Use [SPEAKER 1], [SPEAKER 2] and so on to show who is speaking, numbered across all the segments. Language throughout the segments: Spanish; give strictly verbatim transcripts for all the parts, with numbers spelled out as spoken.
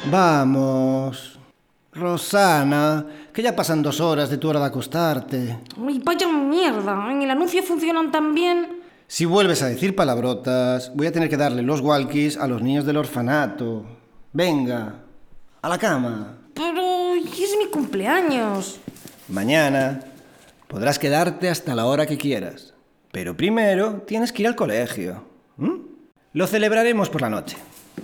[SPEAKER 1] Vamos. Rosana, que ya pasan dos horas de tu hora de acostarte.
[SPEAKER 2] Ay, vaya mierda. En el anuncio funcionan tan bien.
[SPEAKER 1] Si vuelves a decir palabrotas, voy a tener que darle los walkies a los niños del orfanato. Venga, a la cama.
[SPEAKER 2] Pero es mi cumpleaños.
[SPEAKER 1] Mañana podrás quedarte hasta la hora que quieras. Pero primero tienes que ir al colegio. ¿Mm? Lo celebraremos por la noche.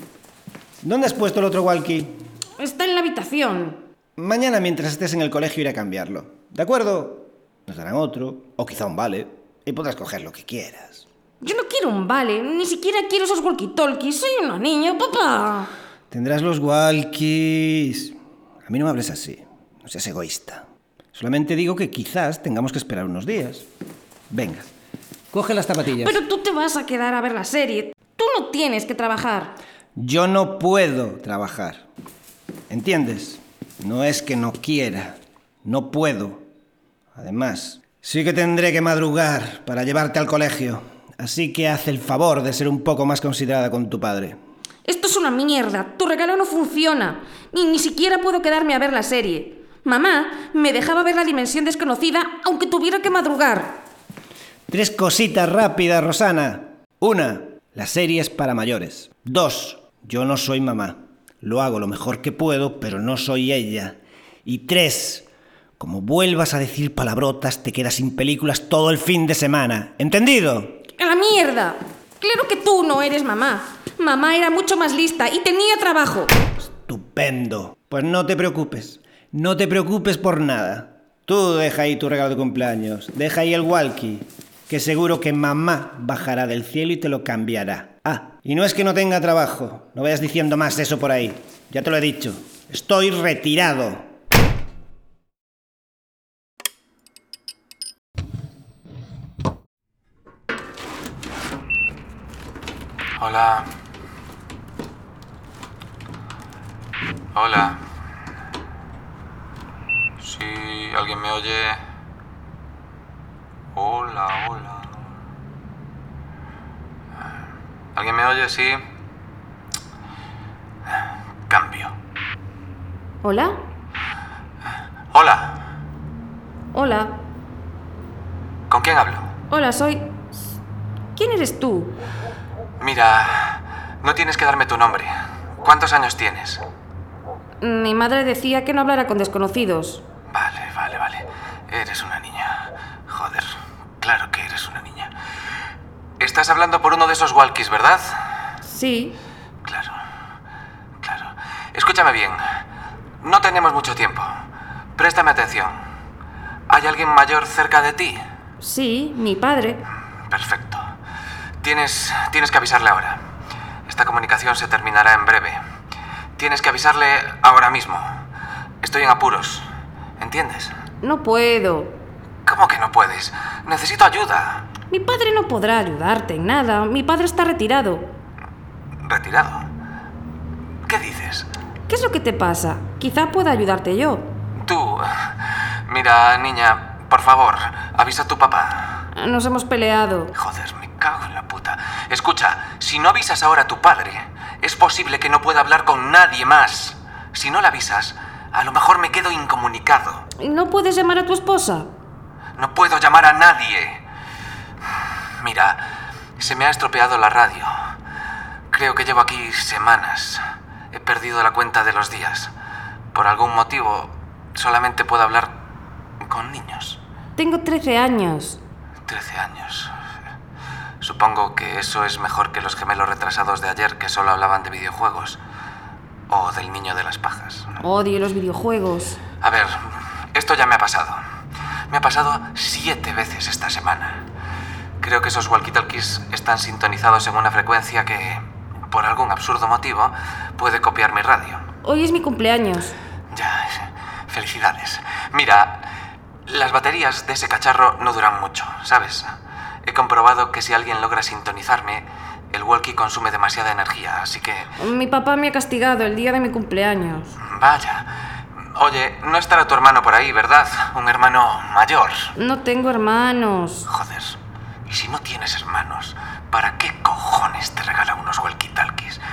[SPEAKER 1] ¿Dónde has puesto el otro walkie?
[SPEAKER 2] Está en la habitación.
[SPEAKER 1] Mañana, mientras estés en el colegio, iré a cambiarlo. ¿De acuerdo? Nos darán otro, o quizá un vale, y podrás coger lo que quieras.
[SPEAKER 2] Yo no quiero un vale, ni siquiera quiero esos walkie-talkies. Soy una niña, papá.
[SPEAKER 1] Tendrás los walkies. A mí no me hables así. No seas egoísta. Solamente digo que quizás tengamos que esperar unos días. Venga, coge las zapatillas.
[SPEAKER 2] Pero tú te vas a quedar a ver la serie. Tú no tienes que trabajar.
[SPEAKER 1] Yo no puedo trabajar. ¿Entiendes? No es que no quiera. No puedo. Además, sí que tendré que madrugar para llevarte al colegio. Así que haz el favor de ser un poco más considerada con tu padre.
[SPEAKER 2] Esto es una mierda. Tu regalo no funciona. Ni, ni siquiera puedo quedarme a ver la serie. Mamá me dejaba ver La Dimensión Desconocida aunque tuviera que madrugar.
[SPEAKER 1] Tres cositas rápidas, Rosana. Una, la serie es para mayores. Dos, yo no soy mamá. Lo hago lo mejor que puedo, pero no soy ella. Y tres, como vuelvas a decir palabrotas, te quedas sin películas todo el fin de semana. ¿Entendido?
[SPEAKER 2] ¡A la mierda! Claro que tú no eres mamá. Mamá era mucho más lista y tenía trabajo.
[SPEAKER 1] Estupendo. Pues no te preocupes. No te preocupes por nada. Tú deja ahí tu regalo de cumpleaños. Deja ahí el walkie, que seguro que mamá bajará del cielo y te lo cambiará. Ah, y no es que no tenga trabajo. No vayas diciendo más eso por ahí. Ya te lo he dicho. Estoy retirado.
[SPEAKER 3] Hola. Hola. Si alguien me oye. Hola, hola. ¿Alguien me oye? Sí. Cambio.
[SPEAKER 2] ¿Hola?
[SPEAKER 3] Hola.
[SPEAKER 2] Hola.
[SPEAKER 3] ¿Con quién hablo?
[SPEAKER 2] Hola, soy... ¿Quién eres tú?
[SPEAKER 3] Mira, no tienes que darme tu nombre. ¿Cuántos años tienes?
[SPEAKER 2] Mi madre decía que no hablara con desconocidos.
[SPEAKER 3] Vale, vale, vale. Eres una niña. Joder, claro que eres una niña. Estás hablando por uno de esos walkies, ¿verdad?
[SPEAKER 2] Sí.
[SPEAKER 3] Claro, claro. Escúchame bien. No tenemos mucho tiempo. Préstame atención. ¿Hay alguien mayor cerca de ti?
[SPEAKER 2] Sí, mi padre.
[SPEAKER 3] Perfecto. Tienes, tienes que avisarle ahora. Esta comunicación se terminará en breve. Tienes que avisarle ahora mismo. Estoy en apuros. ¿Entiendes?
[SPEAKER 2] No puedo.
[SPEAKER 3] ¿Cómo que no puedes? Necesito ayuda.
[SPEAKER 2] Mi padre no podrá ayudarte en nada. Mi padre está retirado.
[SPEAKER 3] ¿Retirado? ¿Qué dices?
[SPEAKER 2] ¿Qué es lo que te pasa? Quizá pueda ayudarte yo.
[SPEAKER 3] Tú... Mira, niña, por favor, avisa a tu papá.
[SPEAKER 2] Nos hemos peleado.
[SPEAKER 3] Joder, me cago en la puta. Escucha, si no avisas ahora a tu padre, es posible que no pueda hablar con nadie más. Si no le avisas, a lo mejor me quedo incomunicado.
[SPEAKER 2] ¿No puedes llamar a tu esposa?
[SPEAKER 3] No puedo llamar a nadie. Mira, se me ha estropeado la radio. Creo que llevo aquí semanas. He perdido la cuenta de los días. Por algún motivo, solamente puedo hablar con niños.
[SPEAKER 2] Tengo trece años.
[SPEAKER 3] Trece años. Supongo que eso es mejor que los gemelos retrasados de ayer que solo hablaban de videojuegos. O del niño de las pajas.
[SPEAKER 2] Odio los videojuegos.
[SPEAKER 3] A ver, esto ya me ha pasado. Me ha pasado siete veces esta semana. Creo que esos walkie-talkies están sintonizados en una frecuencia que, por algún absurdo motivo, puede copiar mi radio.
[SPEAKER 2] Hoy es mi cumpleaños.
[SPEAKER 3] Ya, felicidades. Mira, las baterías de ese cacharro no duran mucho, ¿sabes? He comprobado que si alguien logra sintonizarme, el walkie consume demasiada energía, así que...
[SPEAKER 2] Mi papá me ha castigado el día de mi cumpleaños.
[SPEAKER 3] Vaya. Oye, no estará tu hermano por ahí, ¿verdad? Un hermano mayor.
[SPEAKER 2] No tengo hermanos.
[SPEAKER 3] Joder. Y si no tienes hermanos, ¿para qué cojones te regala unos walkie-talkies?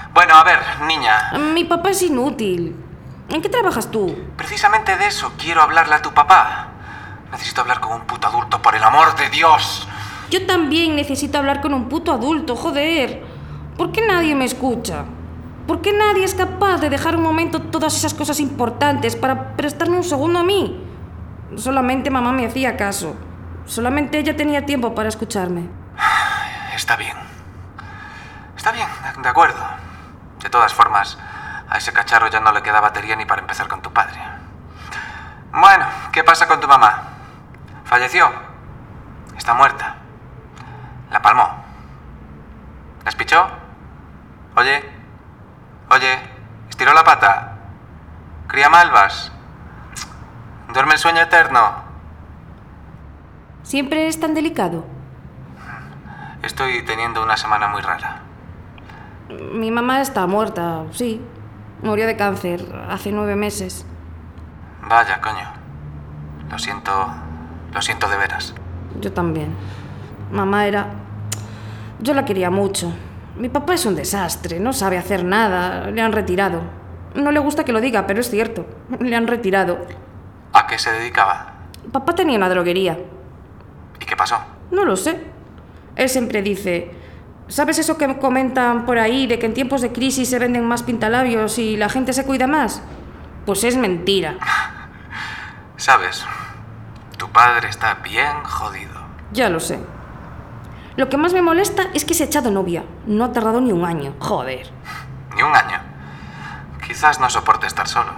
[SPEAKER 3] Bueno, a ver, niña.
[SPEAKER 2] Mi papá es inútil. ¿En qué trabajas tú?
[SPEAKER 3] Precisamente de eso quiero hablarle a tu papá. Necesito hablar con un puto adulto, por el amor de Dios.
[SPEAKER 2] Yo también necesito hablar con un puto adulto, joder. ¿Por qué nadie me escucha? ¿Por qué nadie es capaz de dejar un momento todas esas cosas importantes para prestarme un segundo a mí? Solamente mamá me hacía caso. Solamente ella tenía tiempo para escucharme.
[SPEAKER 3] Está bien. Está bien, de acuerdo. De todas formas, a ese cacharro ya no le queda batería ni para empezar con tu padre. Bueno, ¿qué pasa con tu mamá? ¿Falleció? ¿Está muerta? ¿La palmó? ¿La espichó? Oye, oye, ¿estiró la pata? ¿Cría malvas? ¿Duerme el sueño eterno?
[SPEAKER 2] ¿Siempre es tan delicado?
[SPEAKER 3] Estoy teniendo una semana muy rara.
[SPEAKER 2] Mi mamá está muerta, sí. Murió de cáncer hace nueve meses.
[SPEAKER 3] Vaya, coño. Lo siento... Lo siento de veras.
[SPEAKER 2] Yo también. Mamá era... Yo la quería mucho. Mi papá es un desastre, no sabe hacer nada. Le han retirado. No le gusta que lo diga, pero es cierto. Le han retirado.
[SPEAKER 3] ¿A qué se dedicaba?
[SPEAKER 2] Papá tenía una droguería.
[SPEAKER 3] ¿Y qué pasó?
[SPEAKER 2] No lo sé. Él siempre dice... ¿Sabes eso que comentan por ahí de que en tiempos de crisis se venden más pintalabios y la gente se cuida más? Pues es mentira.
[SPEAKER 3] ¿Sabes? Tu padre está bien jodido.
[SPEAKER 2] Ya lo sé. Lo que más me molesta es que se ha echado novia. No ha tardado ni un año. Joder.
[SPEAKER 3] ¿Ni un año? Quizás no soporte estar solo.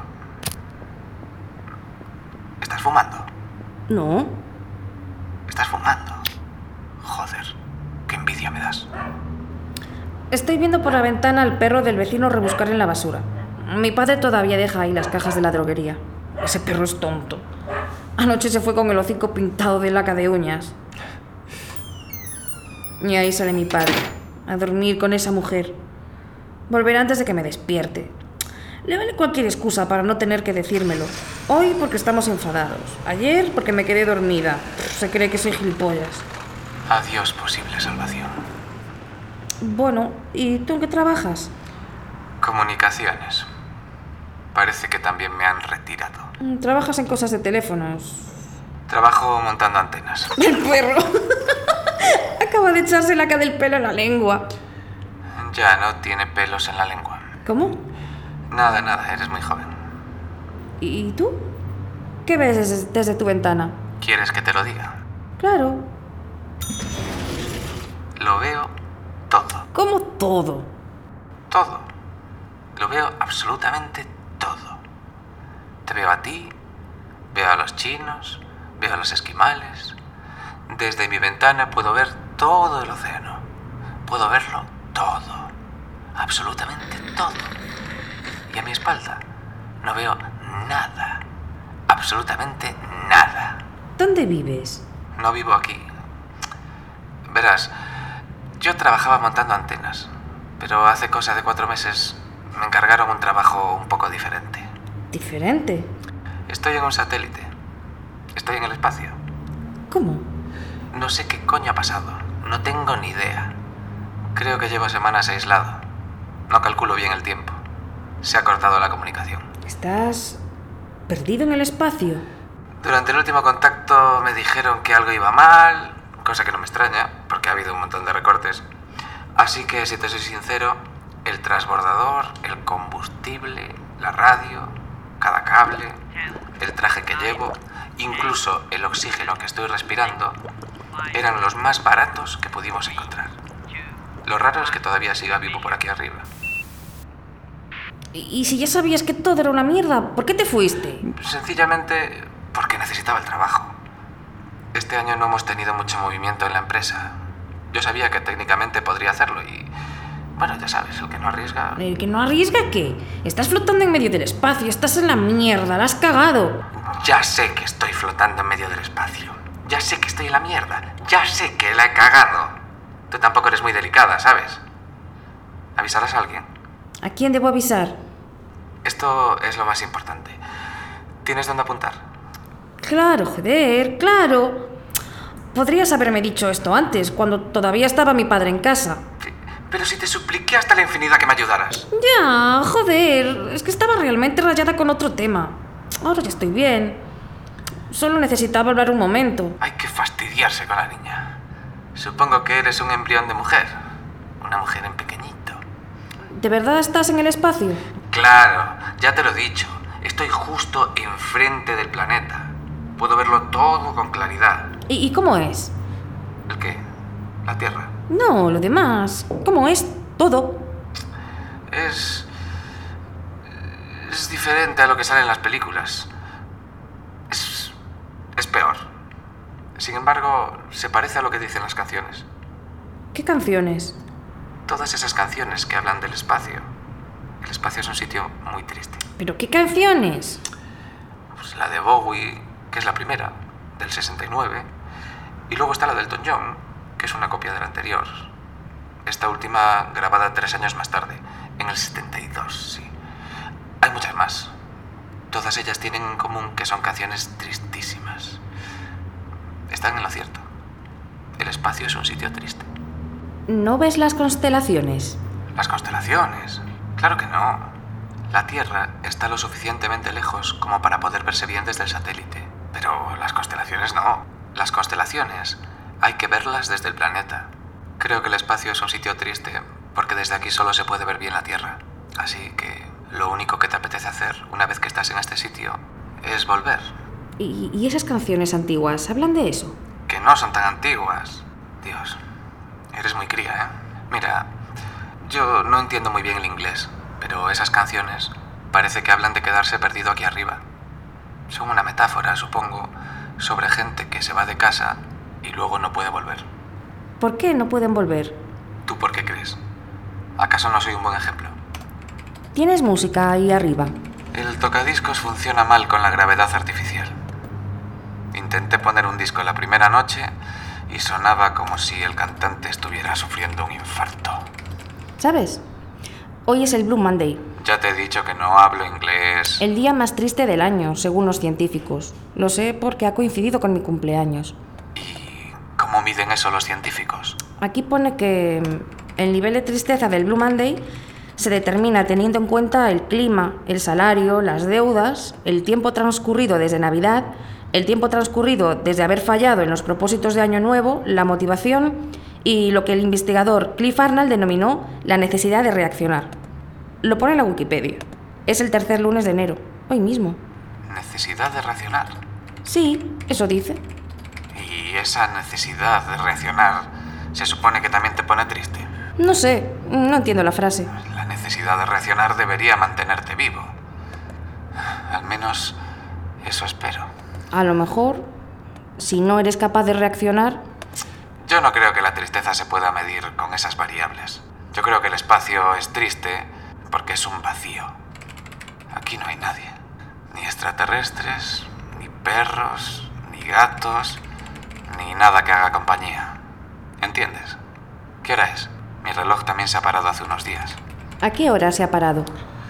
[SPEAKER 3] ¿Estás fumando?
[SPEAKER 2] No.
[SPEAKER 3] ¿Estás fumando? Joder, qué envidia me das.
[SPEAKER 2] Estoy viendo por la ventana al perro del vecino rebuscar en la basura. Mi padre todavía deja ahí las cajas de la droguería. Ese perro es tonto. Anoche se fue con el hocico pintado de laca de uñas. Y ahí sale mi padre, a dormir con esa mujer. Volverá antes de que me despierte. Le vale cualquier excusa para no tener que decírmelo. Hoy porque estamos enfadados. Ayer porque me quedé dormida. Se cree que soy gilipollas.
[SPEAKER 3] Adiós, posible salvación.
[SPEAKER 2] Bueno, ¿y tú en qué trabajas?
[SPEAKER 3] Comunicaciones. Parece que también me han retirado.
[SPEAKER 2] Trabajas en cosas de teléfonos.
[SPEAKER 3] Trabajo montando antenas.
[SPEAKER 2] ¡El perro! Acaba de echarse laca del pelo en la lengua.
[SPEAKER 3] Ya no tiene pelos en la lengua.
[SPEAKER 2] ¿Cómo?
[SPEAKER 3] Nada, nada, eres muy joven.
[SPEAKER 2] ¿Y tú? ¿Qué ves desde, desde tu ventana?
[SPEAKER 3] ¿Quieres que te lo diga?
[SPEAKER 2] Claro.
[SPEAKER 3] Lo veo todo.
[SPEAKER 2] ¿Cómo todo?
[SPEAKER 3] Todo. Lo veo absolutamente todo. Te veo a ti, veo a los chinos, veo a los esquimales. Desde mi ventana puedo ver todo el océano. Puedo verlo todo. Absolutamente todo. Y a mi espalda no veo nada. Absolutamente nada.
[SPEAKER 2] ¿Dónde vives?
[SPEAKER 3] No vivo aquí. Verás, yo trabajaba montando antenas, pero hace cosa de cuatro meses me encargaron un trabajo un poco diferente.
[SPEAKER 2] ¿Diferente?
[SPEAKER 3] Estoy en un satélite. Estoy en el espacio.
[SPEAKER 2] ¿Cómo?
[SPEAKER 3] No sé qué coño ha pasado. No tengo ni idea. Creo que llevo semanas aislado. No calculo bien el tiempo. Se ha cortado la comunicación.
[SPEAKER 2] ¿Estás perdido en el espacio?
[SPEAKER 3] Durante el último contacto me dijeron que algo iba mal, cosa que no me extraña, porque ha habido un montón de recortes. Así que, si te soy sincero, el transbordador, el combustible, la radio, cada cable, el traje que llevo, incluso el oxígeno que estoy respirando, eran los más baratos que pudimos encontrar. Lo raro es que todavía siga vivo por aquí arriba.
[SPEAKER 2] ¿Y si ya sabías que todo era una mierda? ¿Por qué te fuiste?
[SPEAKER 3] Sencillamente porque necesitaba el trabajo. Este año no hemos tenido mucho movimiento en la empresa. Yo sabía que técnicamente podría hacerlo y... Bueno, ya sabes, el que no arriesga...
[SPEAKER 2] ¿El que no arriesga qué? Estás flotando en medio del espacio, estás en la mierda, la has cagado.
[SPEAKER 3] Ya sé que estoy flotando en medio del espacio. Ya sé que estoy en la mierda. Ya sé que la he cagado. Tú tampoco eres muy delicada, ¿sabes? ¿Avisarás a alguien?
[SPEAKER 2] ¿A quién debo avisar?
[SPEAKER 3] Esto es lo más importante. ¿Tienes dónde apuntar?
[SPEAKER 2] Claro, joder, claro. Podrías haberme dicho esto antes, cuando todavía estaba mi padre en casa.
[SPEAKER 3] Pero si te supliqué hasta la infinidad que me ayudaras.
[SPEAKER 2] Ya, joder, es que estaba realmente rayada con otro tema. Ahora ya estoy bien. Solo necesitaba hablar un momento.
[SPEAKER 3] Hay que fastidiarse con la niña. Supongo que eres un embrión de mujer. Una mujer en pequeñito.
[SPEAKER 2] ¿De verdad estás en el espacio?
[SPEAKER 3] Claro, ya te lo he dicho. Estoy justo enfrente del planeta. Puedo verlo todo con claridad.
[SPEAKER 2] ¿Y, y cómo es?
[SPEAKER 3] ¿El qué? La Tierra.
[SPEAKER 2] No, lo demás. ¿Cómo es todo?
[SPEAKER 3] Es... Es diferente a lo que sale en las películas. Es... Es peor. Sin embargo, se parece a lo que dicen las canciones.
[SPEAKER 2] ¿Qué canciones?
[SPEAKER 3] Todas esas canciones que hablan del espacio. El espacio es un sitio muy triste.
[SPEAKER 2] ¿Pero qué canciones?
[SPEAKER 3] Pues la de Bowie, que es la primera, del sesenta y nueve. Y luego está la del Elton John, que es una copia de la anterior. Esta última grabada tres años más tarde, en el setenta y dos, sí. Hay muchas más. Todas ellas tienen en común que son canciones tristísimas. Están en lo cierto. El espacio es un sitio triste.
[SPEAKER 2] ¿No ves las constelaciones?
[SPEAKER 3] ¿Las constelaciones? Claro que no. La Tierra está lo suficientemente lejos como para poder verse bien desde el satélite. Pero las constelaciones no. Las constelaciones hay que verlas desde el planeta. Creo que el espacio es un sitio triste porque desde aquí solo se puede ver bien la Tierra. Así que lo único que te apetece hacer una vez que estás en este sitio es volver.
[SPEAKER 2] ¿Y, y esas canciones antiguas hablan de eso?
[SPEAKER 3] Que no son tan antiguas. Dios, eres muy cría, ¿eh? Mira, yo no entiendo muy bien el inglés, pero esas canciones parece que hablan de quedarse perdido aquí arriba. Son una metáfora, supongo, sobre gente que se va de casa y luego no puede volver.
[SPEAKER 2] ¿Por qué no pueden volver?
[SPEAKER 3] ¿Tú por qué crees? ¿Acaso no soy un buen ejemplo?
[SPEAKER 2] ¿Tienes música ahí arriba?
[SPEAKER 3] El tocadiscos funciona mal con la gravedad artificial. Intenté poner un disco la primera noche y sonaba como si el cantante estuviera sufriendo un infarto.
[SPEAKER 2] ¿Sabes? Hoy es el Blue Monday.
[SPEAKER 3] Ya te he dicho que no hablo inglés.
[SPEAKER 2] El día más triste del año, según los científicos. Lo sé porque ha coincidido con mi cumpleaños.
[SPEAKER 3] ¿Y cómo miden eso los científicos?
[SPEAKER 2] Aquí pone que el nivel de tristeza del Blue Monday se determina teniendo en cuenta el clima, el salario, las deudas, el tiempo transcurrido desde Navidad, el tiempo transcurrido desde haber fallado en los propósitos de Año Nuevo, la motivación y lo que el investigador Cliff Arnold denominó la necesidad de reaccionar. Lo pone en la Wikipedia. Es el tercer lunes de enero, hoy mismo.
[SPEAKER 3] ¿Necesidad de reaccionar?
[SPEAKER 2] Sí, eso dice.
[SPEAKER 3] ¿Y esa necesidad de reaccionar se supone que también te pone triste?
[SPEAKER 2] No sé, no entiendo la frase.
[SPEAKER 3] La necesidad de reaccionar debería mantenerte vivo. Al menos eso espero.
[SPEAKER 2] A lo mejor, si no eres capaz de reaccionar...
[SPEAKER 3] Yo no creo que la tristeza se pueda medir con esas variables. Yo creo que el espacio es triste porque es un vacío. Aquí no hay nadie. Ni extraterrestres, ni perros, ni gatos, ni nada que haga compañía. ¿Entiendes? ¿Qué hora es? Mi reloj también se ha parado hace unos días.
[SPEAKER 2] ¿A qué hora se ha parado?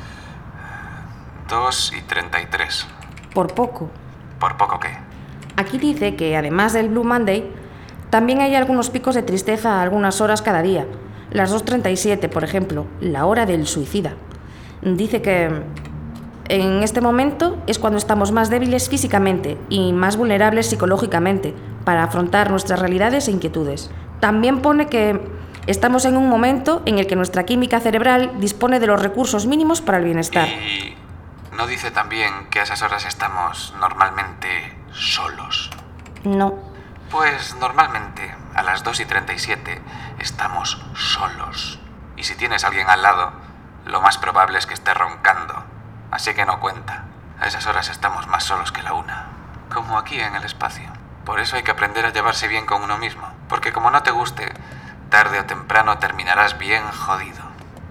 [SPEAKER 3] Dos y treinta y tres.
[SPEAKER 2] Por poco.
[SPEAKER 3] ¿Por poco qué?
[SPEAKER 2] Aquí dice que además del Blue Monday, también hay algunos picos de tristeza a algunas horas cada día. Las dos treinta y siete, por ejemplo, la hora del suicida. Dice que en este momento es cuando estamos más débiles físicamente y más vulnerables psicológicamente para afrontar nuestras realidades e inquietudes. También pone que estamos en un momento en el que nuestra química cerebral dispone de los recursos mínimos para el bienestar.
[SPEAKER 3] Y ¿no dice también que a esas horas estamos normalmente solos?
[SPEAKER 2] No.
[SPEAKER 3] Pues normalmente a las dos y treinta y siete estamos solos. Y si tienes a alguien al lado, lo más probable es que esté roncando. Así que no cuenta. A esas horas estamos más solos que la una. Como aquí en el espacio. Por eso hay que aprender a llevarse bien con uno mismo. Porque como no te guste, tarde o temprano terminarás bien jodido.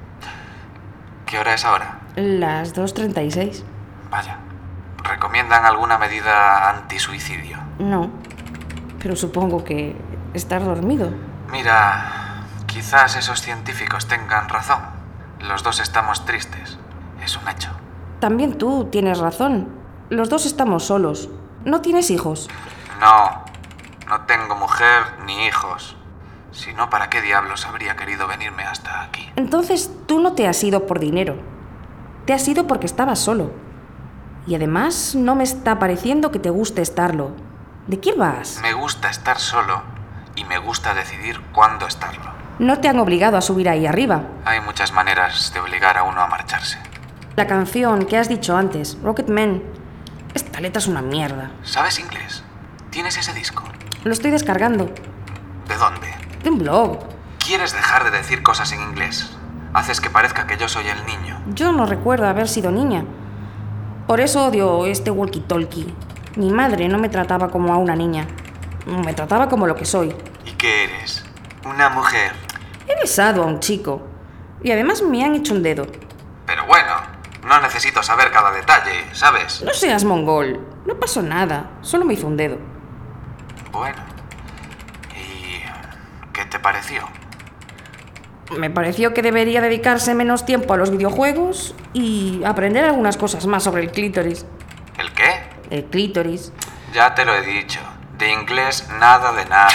[SPEAKER 3] ¿Qué hora es ahora?
[SPEAKER 2] Las dos treinta y seis.
[SPEAKER 3] Vaya. ¿Recomiendan alguna medida antisuicidio?
[SPEAKER 2] No. Pero supongo que estar dormido.
[SPEAKER 3] Mira, quizás esos científicos tengan razón. Los dos estamos tristes. Es un hecho.
[SPEAKER 2] También tú tienes razón. Los dos estamos solos. ¿No tienes hijos?
[SPEAKER 3] No, no tengo mujer ni hijos. Si no, ¿para qué diablos habría querido venirme hasta aquí?
[SPEAKER 2] Entonces tú no te has ido por dinero. Te has ido porque estabas solo. Y además no me está pareciendo que te guste estarlo. ¿De qué vas?
[SPEAKER 3] Me gusta estar solo y me gusta decidir cuándo estarlo.
[SPEAKER 2] No te han obligado a subir ahí arriba.
[SPEAKER 3] Hay muchas maneras de obligar a uno a marcharse.
[SPEAKER 2] La canción que has dicho antes, Rocketman, esta letra es una mierda.
[SPEAKER 3] ¿Sabes inglés? ¿Tienes ese disco?
[SPEAKER 2] Lo estoy descargando.
[SPEAKER 3] ¿De dónde?
[SPEAKER 2] De un blog.
[SPEAKER 3] ¿Quieres dejar de decir cosas en inglés? Haces que parezca que yo soy el niño.
[SPEAKER 2] Yo no recuerdo haber sido niña. Por eso odio este walkie-talkie. Mi madre no me trataba como a una niña. Me trataba como lo que soy.
[SPEAKER 3] ¿Y qué eres? Una mujer.
[SPEAKER 2] He besado a un chico. Y además me han hecho un dedo.
[SPEAKER 3] Pero bueno, no necesito saber cada detalle, ¿sabes?
[SPEAKER 2] No seas mongol. No pasó nada. Solo me hizo un dedo.
[SPEAKER 3] Bueno. ¿Y qué te pareció?
[SPEAKER 2] Me pareció que debería dedicarse menos tiempo a los videojuegos y aprender algunas cosas más sobre el clítoris.
[SPEAKER 3] ¿El qué?
[SPEAKER 2] El clítoris.
[SPEAKER 3] Ya te lo he dicho. De inglés nada de nada.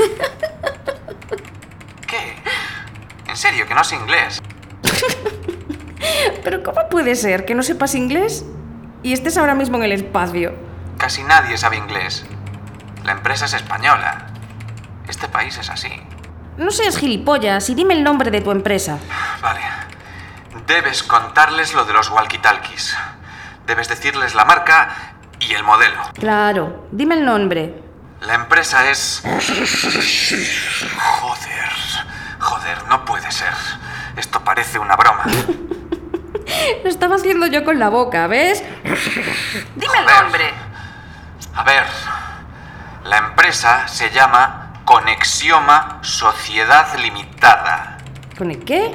[SPEAKER 3] ¿Qué? En serio, que no sé inglés.
[SPEAKER 2] ¿Pero cómo puede ser que no sepas inglés y estés ahora mismo en el espacio?
[SPEAKER 3] Casi nadie sabe inglés. La empresa es española. Este país es así.
[SPEAKER 2] No seas gilipollas y dime el nombre de tu empresa.
[SPEAKER 3] Vale. Debes contarles lo de los walkie-talkies. Debes decirles la marca y el modelo.
[SPEAKER 2] Claro, dime el nombre.
[SPEAKER 3] La empresa es... Joder. Joder, no puede ser. Esto parece una broma.
[SPEAKER 2] Lo estaba haciendo yo con la boca, ¿ves? Dime el
[SPEAKER 3] Joder.
[SPEAKER 2] nombre.
[SPEAKER 3] A ver. La empresa se llama Conexioma Sociedad Limitada.
[SPEAKER 2] ¿Con el qué?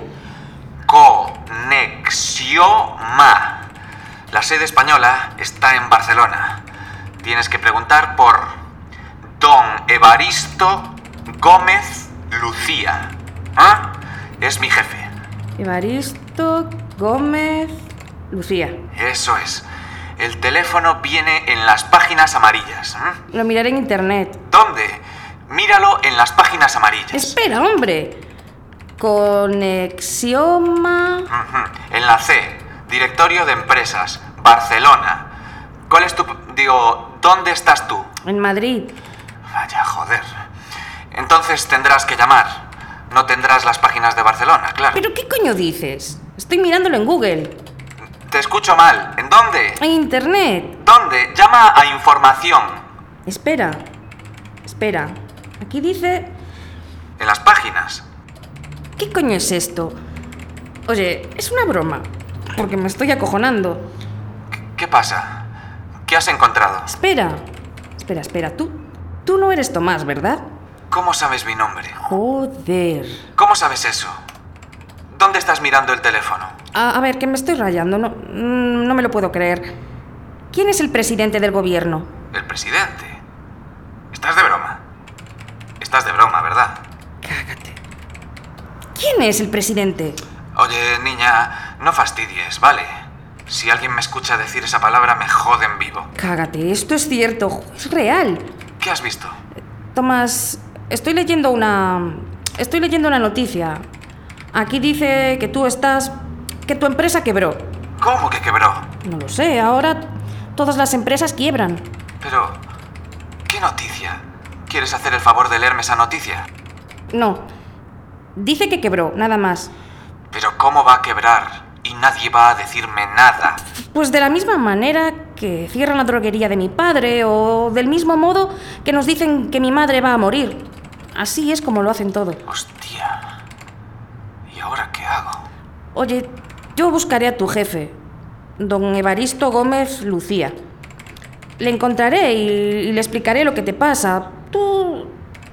[SPEAKER 3] Conexioma. La sede española está en Barcelona. Tienes que preguntar por Don Evaristo Gómez Lucía. ¿Ah? Es mi jefe.
[SPEAKER 2] Evaristo Gómez Lucía.
[SPEAKER 3] Eso es. El teléfono viene en las páginas amarillas. ¿eh?
[SPEAKER 2] Lo miraré en internet.
[SPEAKER 3] ¿Dónde? Míralo en las páginas amarillas.
[SPEAKER 2] Espera, hombre. Conexioma...
[SPEAKER 3] Ujú. En la C, Directorio de Empresas, Barcelona. ¿Cuál es tu... digo, ¿dónde estás tú?
[SPEAKER 2] En Madrid.
[SPEAKER 3] Vaya, joder. Entonces tendrás que llamar. No tendrás las páginas de Barcelona, claro.
[SPEAKER 2] ¿Pero qué coño dices? Estoy mirándolo en Google.
[SPEAKER 3] Te escucho mal. ¿En dónde?
[SPEAKER 2] En internet.
[SPEAKER 3] ¿Dónde? Llama a información.
[SPEAKER 2] Espera. Espera. Aquí dice...
[SPEAKER 3] En las páginas.
[SPEAKER 2] ¿Qué coño es esto? Oye, es una broma. Porque me estoy acojonando.
[SPEAKER 3] ¿Qué pasa? ¿Qué has encontrado?
[SPEAKER 2] Espera. Espera, espera. Tú... Tú no eres Tomás, ¿verdad?
[SPEAKER 3] ¿Cómo sabes mi nombre?
[SPEAKER 2] Joder.
[SPEAKER 3] ¿Cómo sabes eso? ¿Dónde estás mirando el teléfono?
[SPEAKER 2] A, a ver, que me estoy rayando. No, no me lo puedo creer. ¿Quién es el presidente del gobierno?
[SPEAKER 3] ¿El presidente? ¿Estás de broma? Estás de broma, ¿verdad?
[SPEAKER 2] Cágate. ¿Quién es el presidente?
[SPEAKER 3] Oye, niña, no fastidies, ¿vale? Si alguien me escucha decir esa palabra, me jode en vivo.
[SPEAKER 2] Cágate, esto es cierto. Es real.
[SPEAKER 3] ¿Qué has visto?
[SPEAKER 2] Tomás, estoy leyendo una... Estoy leyendo una noticia. Aquí dice que tú estás... que tu empresa quebró.
[SPEAKER 3] ¿Cómo que quebró?
[SPEAKER 2] No lo sé, ahora todas las empresas quiebran.
[SPEAKER 3] Pero... ¿qué noticia? ¿Quieres hacer el favor de leerme esa noticia?
[SPEAKER 2] No. Dice que quebró, nada más.
[SPEAKER 3] Pero ¿cómo va a quebrar? Y nadie va a decirme nada.
[SPEAKER 2] Pues de la misma manera que cierran la droguería de mi padre, o del mismo modo que nos dicen que mi madre va a morir. Así es como lo hacen todo.
[SPEAKER 3] Hostia. ¿Y ahora qué hago?
[SPEAKER 2] Oye, yo buscaré a tu jefe, don Evaristo Gómez Lucía. Le encontraré y, y le explicaré lo que te pasa. Tú...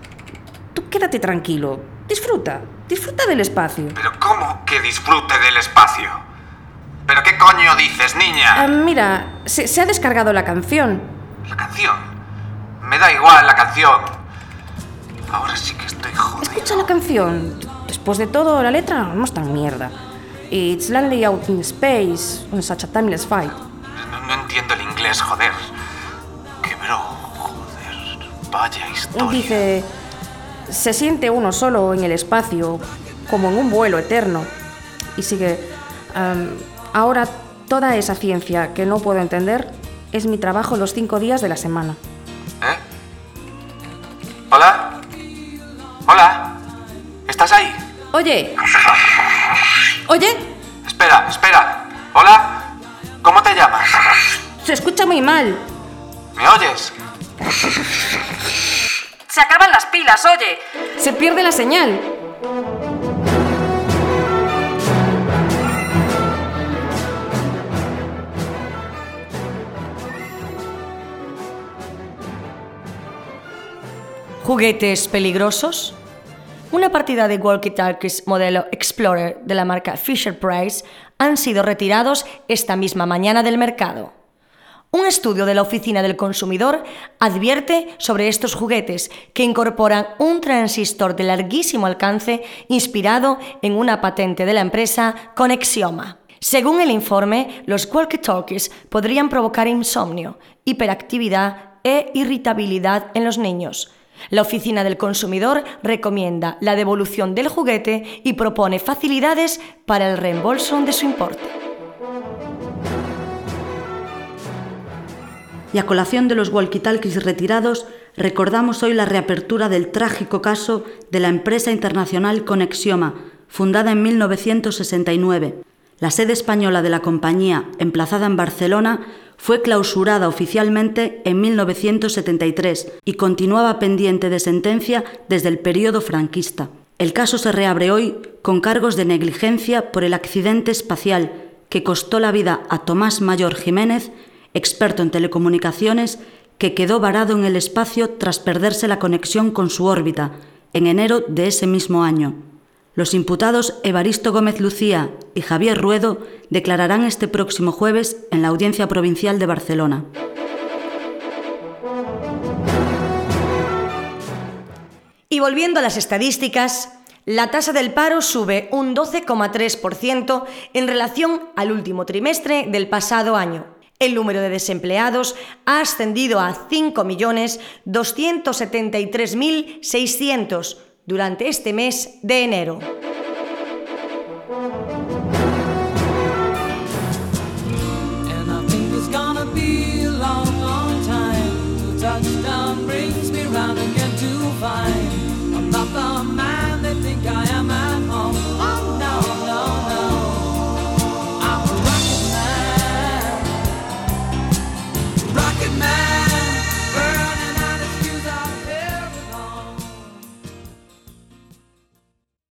[SPEAKER 2] Tú quédate tranquilo. Disfruta. Disfruta del espacio.
[SPEAKER 3] ¿Pero cómo que disfrute del espacio? ¿Pero qué coño dices, niña?
[SPEAKER 2] Ah, mira, se, se ha descargado la canción.
[SPEAKER 3] ¿La canción? Me da igual la canción. Ahora sí que estoy jodido.
[SPEAKER 2] Escucha la canción. Después de todo, la letra no es tan mierda. It's lonely out in space on such a timeless fight.
[SPEAKER 3] No, no entiendo el inglés, joder. Quebró, joder. Vaya historia.
[SPEAKER 2] Dice... Se siente uno solo en el espacio, como en un vuelo eterno. Y sigue, um, ahora toda esa ciencia que no puedo entender es mi trabajo los cinco días de la semana.
[SPEAKER 3] ¿Eh? ¿Hola? ¿Hola? ¿Estás ahí?
[SPEAKER 2] Oye. Oye.
[SPEAKER 3] Espera, espera. ¿Hola? ¿Cómo te llamas?
[SPEAKER 2] Se escucha muy mal.
[SPEAKER 3] ¿Me oyes?
[SPEAKER 2] Se acaban las pilas, oye. Se pierde la señal.
[SPEAKER 4] ¿Juguetes peligrosos? Una partida de walkie-talkies modelo Explorer de la marca Fisher-Price han sido retirados esta misma mañana del mercado. Un estudio de la Oficina del Consumidor advierte sobre estos juguetes que incorporan un transistor de larguísimo alcance inspirado en una patente de la empresa Conexioma. Según el informe, los walkie-talkies podrían provocar insomnio, hiperactividad e irritabilidad en los niños. La Oficina del Consumidor recomienda la devolución del juguete y propone facilidades para el reembolso de su importe.
[SPEAKER 5] Y a colación de los walkie-talkies retirados, recordamos hoy la reapertura del trágico caso de la empresa internacional Conexioma, fundada en mil novecientos sesenta y nueve. La sede española de la compañía, emplazada en Barcelona, fue clausurada oficialmente en mil novecientos setenta y tres y continuaba pendiente de sentencia desde el período franquista. El caso se reabre hoy con cargos de negligencia por el accidente espacial que costó la vida a Tomás Mayor Jiménez, experto en telecomunicaciones, que quedó varado en el espacio tras perderse la conexión con su órbita, en enero de ese mismo año. Los imputados Evaristo Gómez Lucía y Javier Ruedo declararán este próximo jueves en la Audiencia Provincial de Barcelona.
[SPEAKER 4] Y volviendo a las estadísticas, la tasa del paro sube un doce coma tres por ciento en relación al último trimestre del pasado año. El número de desempleados ha ascendido a cinco millones doscientos setenta y tres mil seiscientos durante este mes de enero.